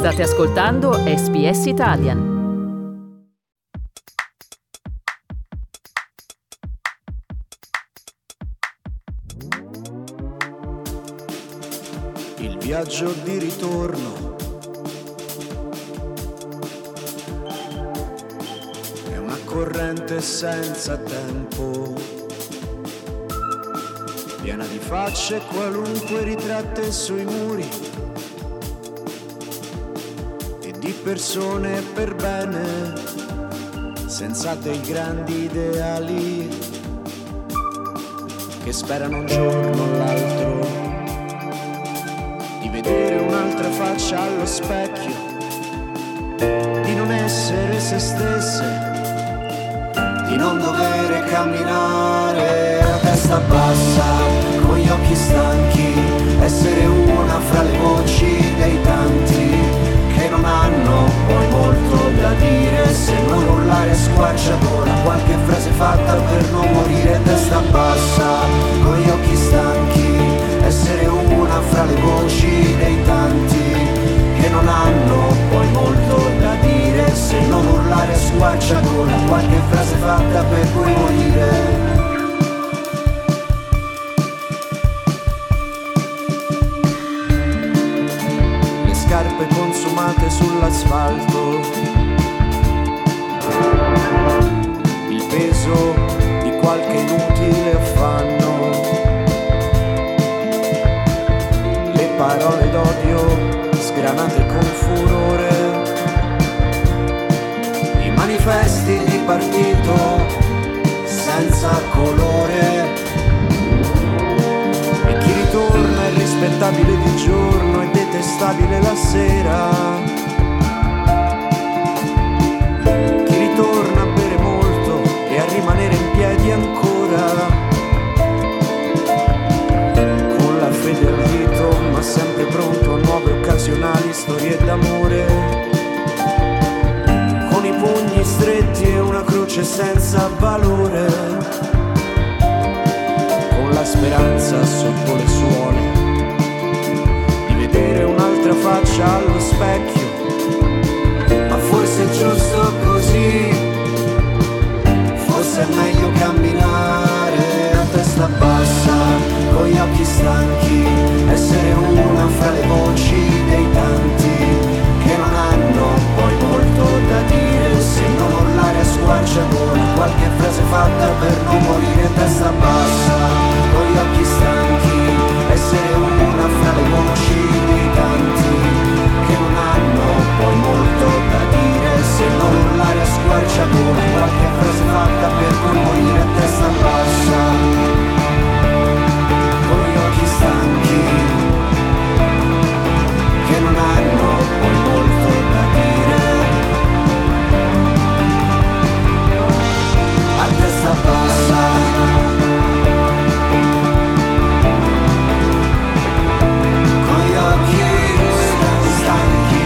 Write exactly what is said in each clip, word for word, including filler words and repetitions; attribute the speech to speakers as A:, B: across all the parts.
A: State ascoltando S B S Italian.
B: Il viaggio di ritorno è una corrente senza tempo, piena di facce qualunque ritratte sui muri e di persone per bene, senza dei grandi ideali che sperano un giorno o l'altro di vedere un'altra faccia allo specchio, di non essere se stesse, di non dover camminare a testa bassa, con gli occhi stanchi, essere una fra le voci dei tanti che non hanno poi molto da dire, se non urlare a squarciagola qualche frase fatta per non morire. Testa bassa, con gli occhi stanchi, essere una fra le voci dei tanti che non hanno poi molto da dire, se non urlare a squarciagola qualche frase fatta per poi morire. Le scarpe consumate sull'asfalto, il peso di qualche inutile affanno, le parole d'odio sgranate con furore, i manifesti di partito senza colore, e chi ritorna è rispettabile di giorno e detestabile la sera, chi ritorna a bere molto e a rimanere in piedi ancora, con la fede al dito ma sempre pronto a nuove occasionali storie d'amore, con i pugni stretti e una croce senza valore, con la speranza sotto le suole di vedere un'altra faccia allo specchio, ma forse è giusto così, forse è meglio camminare a testa bassa, con gli occhi stanchi, essere una fra le voci dei tanti che non hanno poi molto da dire, se non urlare a squarciagola qualche frase fatta per non morire. Testa bassa, con gli occhi stanchi, essere una fra le voci dei tanti che non hanno poi molto da dire, se non urlare a squarciagola qualche frase fatta per non morire. Testa bassa, con gli occhi stanchi che non hanno poi molto da dire, a testa bassa, con gli occhi stanchi,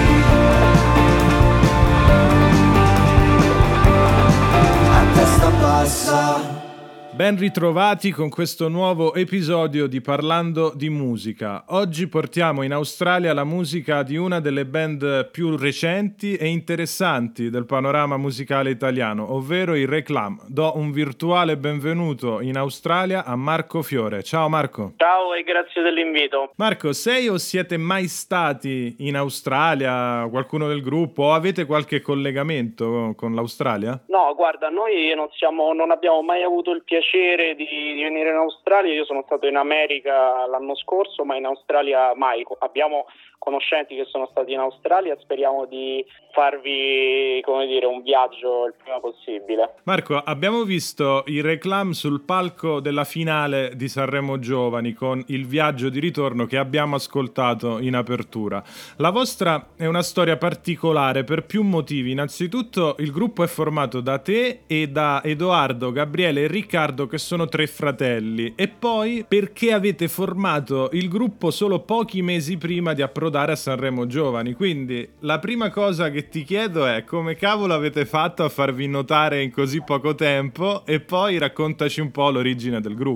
B: a testa bassa.
C: Ben ritrovati con questo nuovo episodio di Parlando di Musica. Oggi portiamo in Australia la musica di una delle band più recenti e interessanti del panorama musicale italiano, ovvero i Reclam. Do un virtuale benvenuto in Australia a Marco Fiore. Ciao Marco.
D: Ciao e grazie dell'invito.
C: Marco, sei o siete mai stati in Australia, qualcuno del gruppo, o avete qualche collegamento con l'Australia?
D: No, guarda, noi non siamo, non abbiamo mai avuto il piacere di, di venire in Australia. Io sono stato in America l'anno scorso, ma in Australia mai. Abbiamo conoscenti che sono stati in Australia, speriamo di farvi, come dire, un viaggio il prima possibile.
C: Marco, abbiamo visto i Reclam sul palco della finale di Sanremo Giovani con Il viaggio di ritorno che abbiamo ascoltato in apertura. La vostra è una storia particolare per più motivi. Innanzitutto il gruppo è formato da te e da Edoardo, Gabriele e Riccardo, che sono tre fratelli, e poi perché avete formato il gruppo solo pochi mesi prima di approdare a Sanremo Giovani. Quindi la prima cosa che ti chiedo è: come cavolo avete fatto a farvi notare in così poco tempo? E poi raccontaci un po' l'origine del gruppo.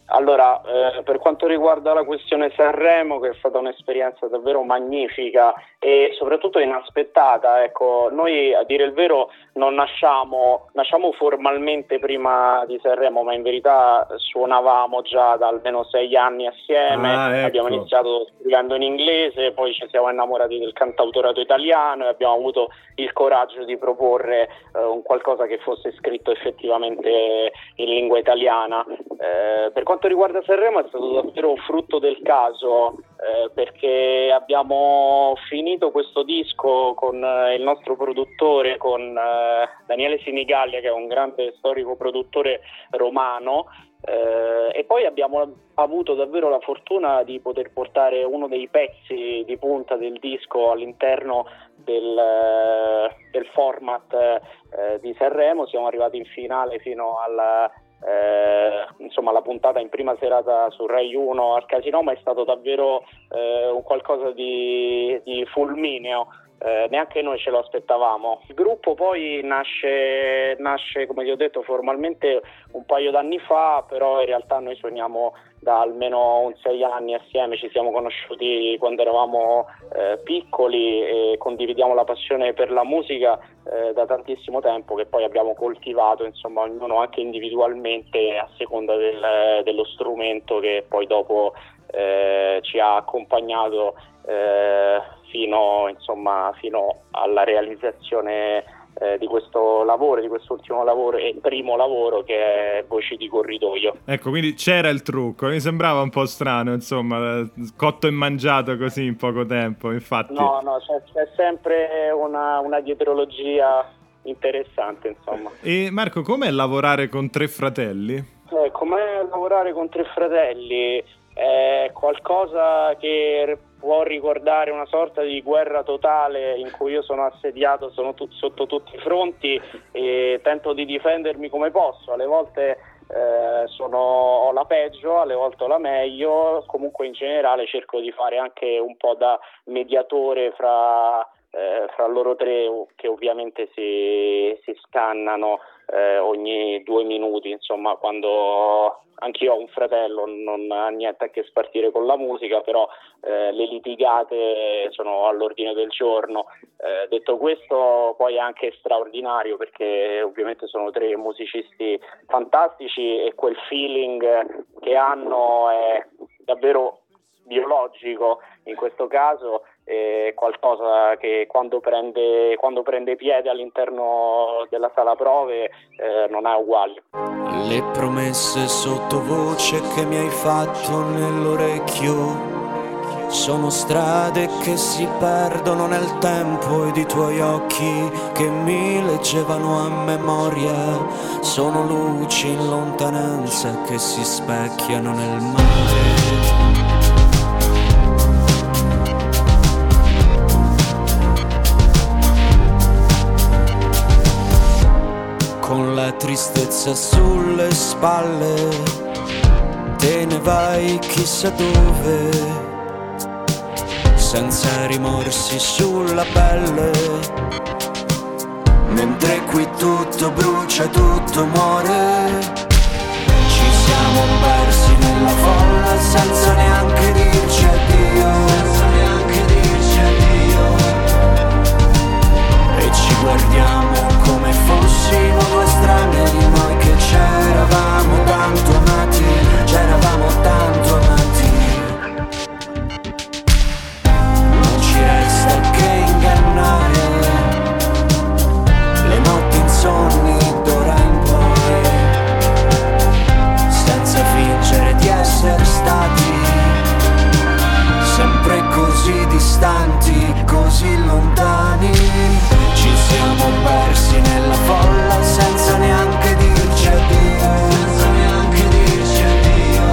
D: Allora, eh, per quanto riguarda la questione Sanremo, che è stata un'esperienza davvero magnifica e soprattutto inaspettata, ecco, noi a dire il vero non nasciamo, nasciamo formalmente prima di Sanremo, ma in verità suonavamo già da almeno sei anni assieme,
C: ah, ecco.
D: Abbiamo iniziato scrivendo in inglese, poi ci siamo innamorati del cantautorato italiano e abbiamo avuto il coraggio di proporre eh, un qualcosa che fosse scritto effettivamente in lingua italiana. Eh, per quanto riguarda Sanremo è stato davvero frutto del caso, eh, perché abbiamo finito questo disco con eh, il nostro produttore, con eh, Daniele Sinigallia, che è un grande storico produttore romano, eh, e poi abbiamo avuto davvero la fortuna di poter portare uno dei pezzi di punta del disco all'interno del, eh, del format eh, di Sanremo. Siamo arrivati in finale fino alla Eh, insomma la puntata in prima serata su Rai uno al Casinoma. È stato davvero eh, un qualcosa di, di fulmineo, eh, neanche noi ce lo aspettavamo. Il gruppo poi nasce, nasce come vi ho detto formalmente un paio d'anni fa, però in realtà noi suoniamo da almeno un sei anni assieme, ci siamo conosciuti quando eravamo eh, piccoli e condividiamo la passione per la musica eh, da tantissimo tempo, che poi abbiamo coltivato, insomma, ognuno anche individualmente a seconda del, dello strumento che poi dopo eh, ci ha accompagnato eh, fino, insomma, fino alla realizzazione Eh, di questo lavoro, di quest'ultimo lavoro e primo lavoro, che è Voci di Corridoio.
C: Ecco, quindi c'era il trucco, mi sembrava un po' strano, insomma, cotto e mangiato così in poco tempo, infatti.
D: No, no, c'è, c'è sempre una, una dietrologia interessante, insomma.
C: E Marco, com'è lavorare con tre fratelli?
D: Eh, com'è lavorare con tre fratelli? È qualcosa che può ricordare una sorta di guerra totale in cui io sono assediato sono tu- sotto tutti i fronti e tento di difendermi come posso. Alle volte eh, sono, ho la peggio, alle volte ho la meglio, comunque in generale cerco di fare anche un po' da mediatore fra, eh, fra loro tre, che ovviamente si, si scannano eh, ogni due minuti, insomma, quando... Anch'io ho un fratello, non ha niente a che spartire con la musica, però eh, le litigate sono all'ordine del giorno. Eh, detto questo, poi è anche straordinario perché ovviamente sono tre musicisti fantastici e quel feeling che hanno è davvero biologico in questo caso, è qualcosa che quando prende, quando prende piede all'interno della sala prove eh, non ha uguali.
B: Le promesse sottovoce che mi hai fatto nell'orecchio sono strade che si perdono nel tempo ed i tuoi occhi che mi leggevano a memoria sono luci in lontananza che si specchiano nel mare. Con la tristezza sulle spalle te ne vai chissà dove, senza rimorsi sulla pelle, mentre qui tutto brucia, tutto muore. Ci siamo persi nella folla senza neanche dirci addio, senza neanche dirci addio, e ci guardiamo come fossimo due stranieri, noi che c'eravamo tanto amati, c'eravamo tanto amati. Non ci resta che ingannare le notti insonni d'ora in poi, senza fingere di essere stati sempre così distanti, così lontani. Ci siamo persi nella folla senza neanche dirci addio, senza neanche dirci addio,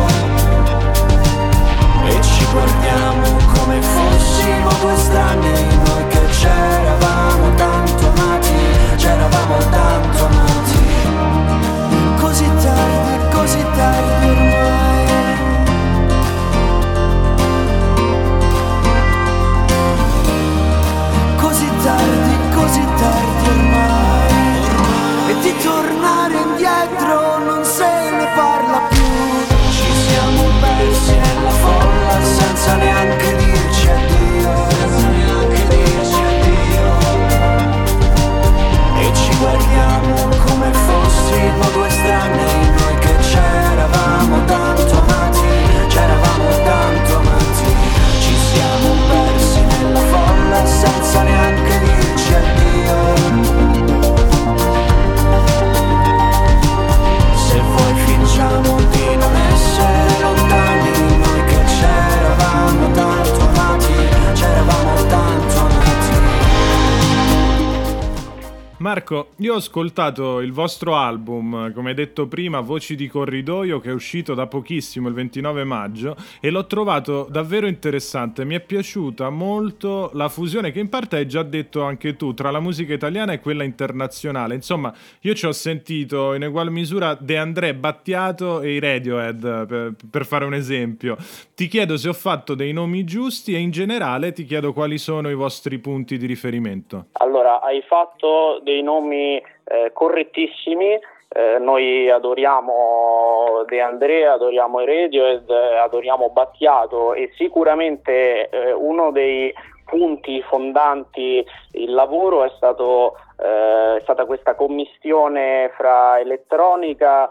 B: e ci guardiamo come fossimo due stranieri, noi che c'eravamo tanto amati, c'eravamo tanto amati. Così tardi, così tardi ormai. Così tardi, così tardi ormai, ormai. E di tornare indietro non se ne parla più. Ci
C: Marco, io ho ascoltato il vostro album, come hai detto prima, Voci di Corridoio, che è uscito da pochissimo, il ventinove maggio, e l'ho trovato davvero interessante. Mi è piaciuta molto la fusione, che in parte hai già detto anche tu, tra la musica italiana e quella internazionale. Insomma, io ci ho sentito in egual misura De André, Battiato e i Radiohead, per, per fare un esempio. Ti chiedo se ho fatto dei nomi giusti e in generale ti chiedo quali sono i vostri punti di riferimento.
D: Allora, hai fatto dei nomi eh, correttissimi. Eh, noi adoriamo De André, adoriamo i Radiohead, adoriamo Battiato, e sicuramente eh, uno dei punti fondanti il lavoro è stato eh, è stata questa commistione fra elettronica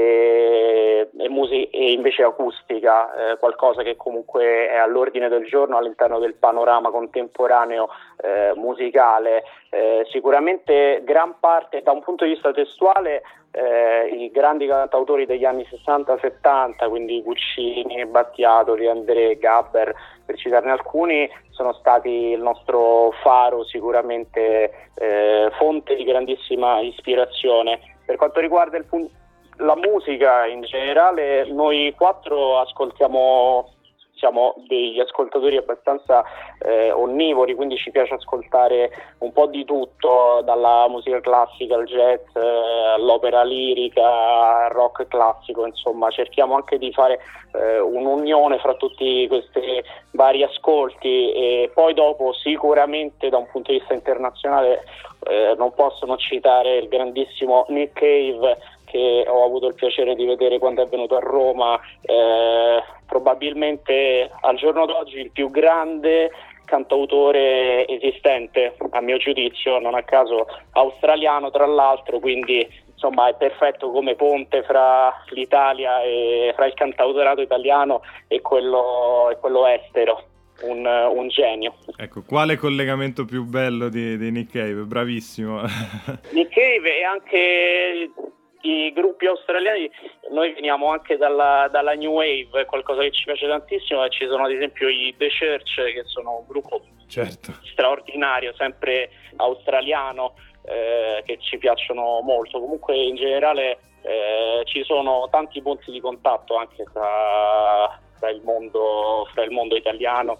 D: e, e, musica, e invece acustica, eh, qualcosa che comunque è all'ordine del giorno all'interno del panorama contemporaneo eh, musicale. Eh, sicuramente gran parte, da un punto di vista testuale, eh, i grandi cantautori degli anni sessanta settanta, quindi Guccini, Battiato, De André, Gabber, per citarne alcuni, sono stati il nostro faro, sicuramente eh, fonte di grandissima ispirazione. Per quanto riguarda il punto la musica in generale, noi quattro ascoltiamo, siamo degli ascoltatori abbastanza eh, onnivori, quindi ci piace ascoltare un po' di tutto, dalla musica classica al jazz, eh, all'opera lirica, al rock classico, insomma cerchiamo anche di fare eh, un'unione fra tutti questi vari ascolti. E poi dopo sicuramente da un punto di vista internazionale eh, non posso non citare il grandissimo Nick Cave, che ho avuto il piacere di vedere quando è venuto a Roma, eh, probabilmente al giorno d'oggi il più grande cantautore esistente, a mio giudizio, non a caso australiano tra l'altro, quindi insomma è perfetto come ponte fra l'Italia e fra il cantautorato italiano e quello, e quello estero. Un, un genio.
C: Ecco, quale collegamento più bello di, di Nick Cave? Bravissimo.
D: Nick Cave e anche i gruppi australiani, noi veniamo anche dalla, dalla New Wave, qualcosa che ci piace tantissimo, e ci sono ad esempio i The Church, che sono un gruppo
C: certo.
D: straordinario, sempre australiano, eh, che ci piacciono molto. Comunque in generale eh, ci sono tanti punti di contatto anche tra, tra il mondo, fra il mondo italiano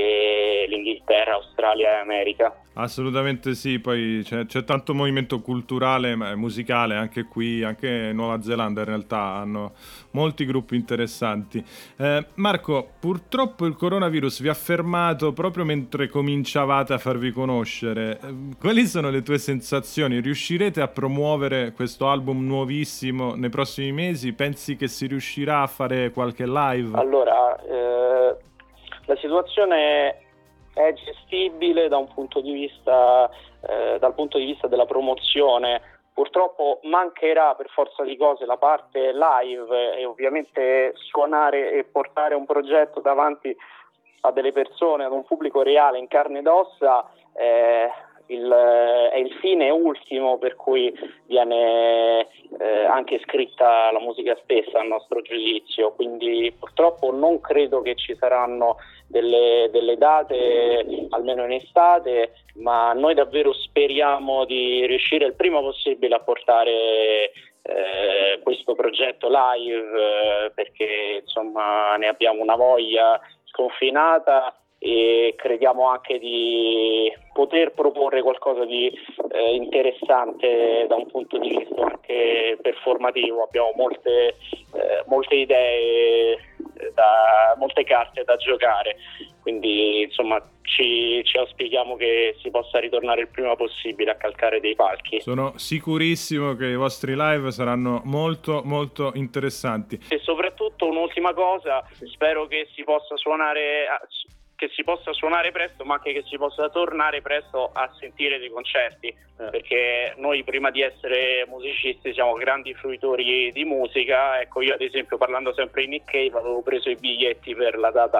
D: e l'Inghilterra, Australia e America.
C: Assolutamente sì, poi c'è, c'è tanto movimento culturale e musicale anche qui, anche in Nuova Zelanda in realtà hanno molti gruppi interessanti. Eh, Marco, purtroppo il coronavirus vi ha fermato proprio mentre cominciavate a farvi conoscere. Eh, quali sono le tue sensazioni? Riuscirete a promuovere questo album nuovissimo nei prossimi mesi? Pensi che si riuscirà a fare qualche live?
D: Allora, eh, la situazione è gestibile da un punto di vista eh, dal punto di vista della promozione. Purtroppo mancherà per forza di cose la parte live e ovviamente suonare e portare un progetto davanti a delle persone, ad un pubblico reale in carne ed ossa, eh, il, è il fine ultimo per cui viene eh, anche scritta la musica stessa, a nostro giudizio. Quindi purtroppo non credo che ci saranno delle, delle date, almeno in estate, ma noi davvero speriamo di riuscire il prima possibile a portare eh, questo progetto live, eh, perché insomma ne abbiamo una voglia sconfinata e crediamo anche di poter proporre qualcosa di eh, interessante da un punto di vista anche performativo. Abbiamo molte, eh, molte idee, da, molte carte da giocare, quindi insomma ci, ci auspichiamo che si possa ritornare il prima possibile a calcare dei palchi.
C: Sono sicurissimo che i vostri live saranno molto molto interessanti.
D: E soprattutto un'ultima cosa, spero che si possa suonare che si possa suonare presto, ma anche che si possa tornare presto a sentire dei concerti, eh. perché noi prima di essere musicisti siamo grandi fruitori di musica. Ecco, io ad esempio, parlando sempre di Nick Cave, avevo preso i biglietti per la data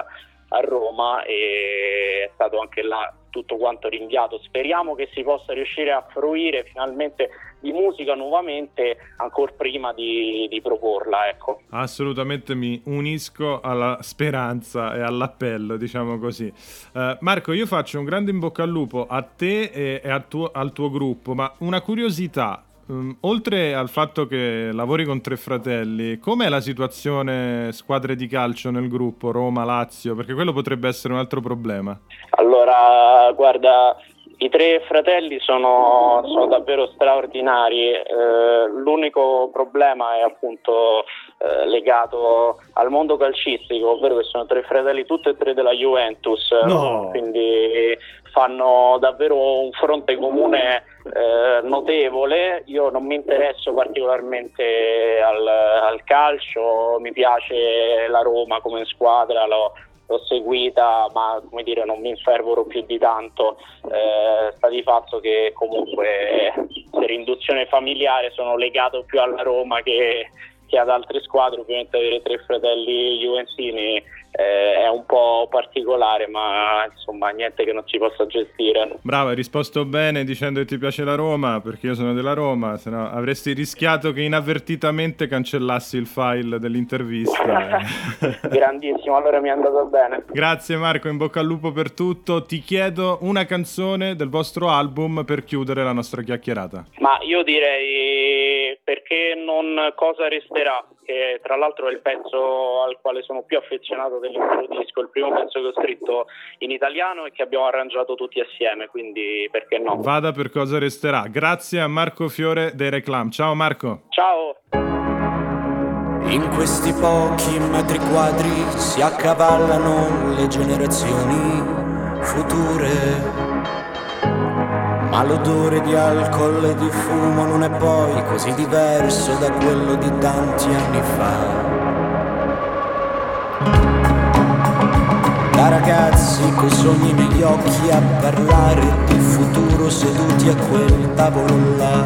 D: a Roma, e è stato anche là tutto quanto rinviato. Speriamo che si possa riuscire a fruire finalmente di musica nuovamente ancora prima di, di proporla, ecco.
C: Assolutamente mi unisco alla speranza e all'appello, diciamo così. Uh, Marco, io faccio un grande in bocca al lupo a te e, e al, tuo, al tuo gruppo, ma una curiosità. Um, oltre al fatto che lavori con Tre Fratelli, com'è la situazione squadre di calcio nel gruppo Roma, Lazio? Perché quello potrebbe essere un altro problema.
D: Allora, guarda, i Tre Fratelli sono, sono davvero straordinari. Eh, l'unico problema è appunto eh, legato al mondo calcistico, ovvero che sono tre fratelli, tutti e tre della Juventus,
E: no.
D: Quindi fanno davvero un fronte comune eh, notevole. Io non mi interesso particolarmente al, al calcio, mi piace la Roma come squadra, l'ho, l'ho seguita, ma come dire non mi infervoro più di tanto. Eh, sta di fatto che comunque per induzione familiare sono legato più alla Roma che, che ad altre squadre. Ovviamente avere tre fratelli juventini Eh, è un po' particolare, ma insomma niente che non si possa gestire.
C: Bravo, hai risposto bene dicendo che ti piace la Roma, perché io sono della Roma, se no avresti rischiato che inavvertitamente cancellassi il file dell'intervista.
D: Grandissimo, allora mi è andato bene.
C: Grazie Marco, in bocca al lupo per tutto. Ti chiedo una canzone del vostro album per chiudere la nostra chiacchierata.
D: Ma io direi Perché non Cosa resterà, che tra l'altro è il pezzo al quale sono più affezionato dell'intero disco, il primo pezzo che ho scritto in italiano e che abbiamo arrangiato tutti assieme, quindi perché no?
C: Vada Per Cosa resterà. Grazie a Marco Fiore dei Reclam. Ciao Marco.
D: Ciao.
B: In questi pochi metri quadri si accavallano le generazioni future, ma l'odore di alcol e di fumo non è poi così diverso da quello di tanti anni fa. Da ragazzi coi sogni negli occhi a parlare di futuro seduti a quel tavolo là,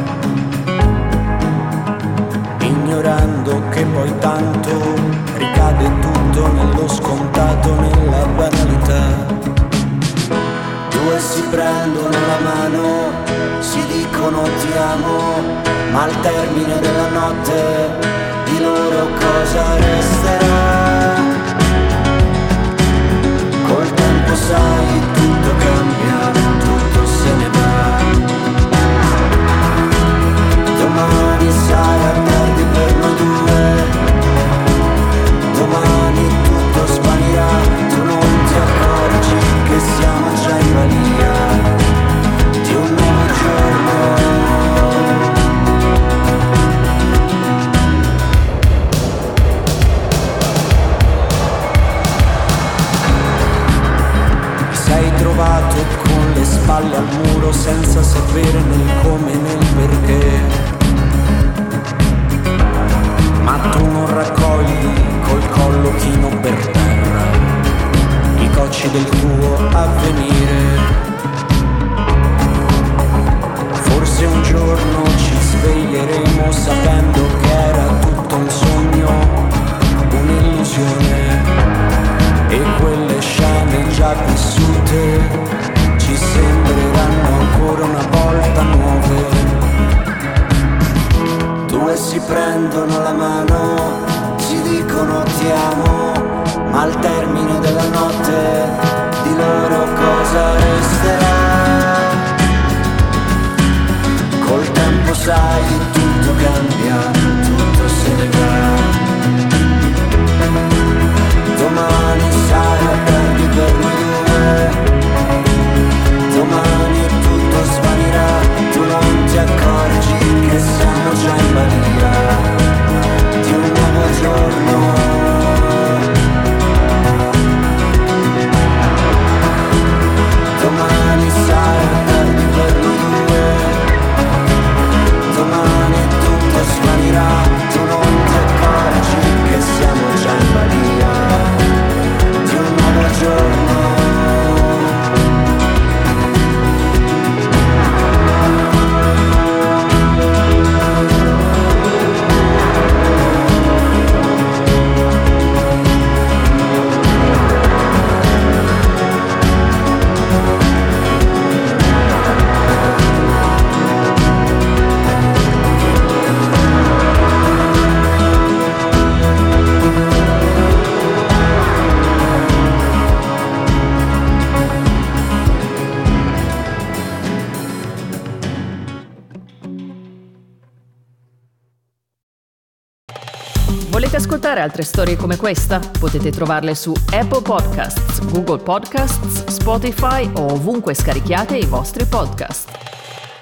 B: ignorando che poi tanto ricade tutto nello scontato, nella banalità. Due si prendono la mano, si dicono ti amo, ma al termine della notte di loro cosa resterà? Col tempo sai tutto cambia, tutto se ne va. Domani sarà tardi per noi due, domani tutto svanirà, tu non ti accorgi che siamo già in balia di un nuovo giorno. Trovato con le spalle al muro senza sapere né come né il perché, ma tu non raccogli col collo chino per terra i cocci del tuo avvenire. Forse un giorno ci sveglieremo sapendo che era tutto un sogno, un'illusione, e quelle scene già vissute ci sembreranno ancora una volta nuove. Due si prendono la mano, si dicono ti amo, ma al termine della notte di loro cosa resterà?
A: Volete ascoltare altre storie come questa? Potete trovarle su Apple Podcasts, Google Podcasts, Spotify o ovunque scarichiate i vostri podcast.